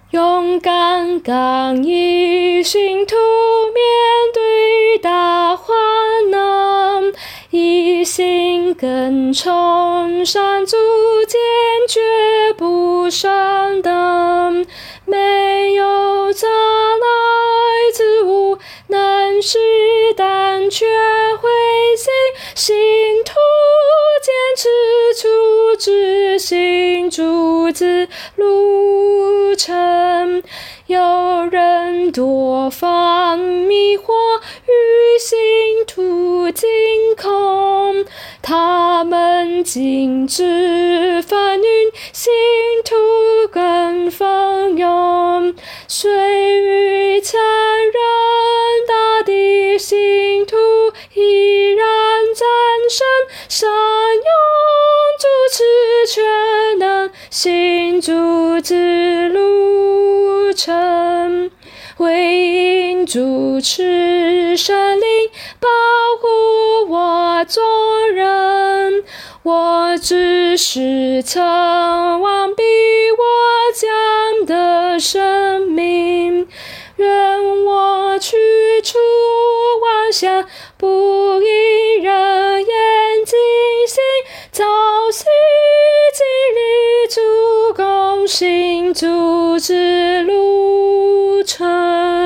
勇敢刚毅，信徒面对大患难，一心跟从上主，坚决不上当，没有障碍之物能使胆怯灰心，信徒坚持处执行主之路程。有人多方迷惑，与信徒惊恐，他们禁止纷纭，信徒更蜂拥，虽遇残忍大敌，信徒依然战胜，善用主持全能，行主之路程，回应主持圣灵，保护我众人。我只是曾忘逼我将的生命，愿我去处妄想，不因人言惊醒，早须经历主攻行主之路程。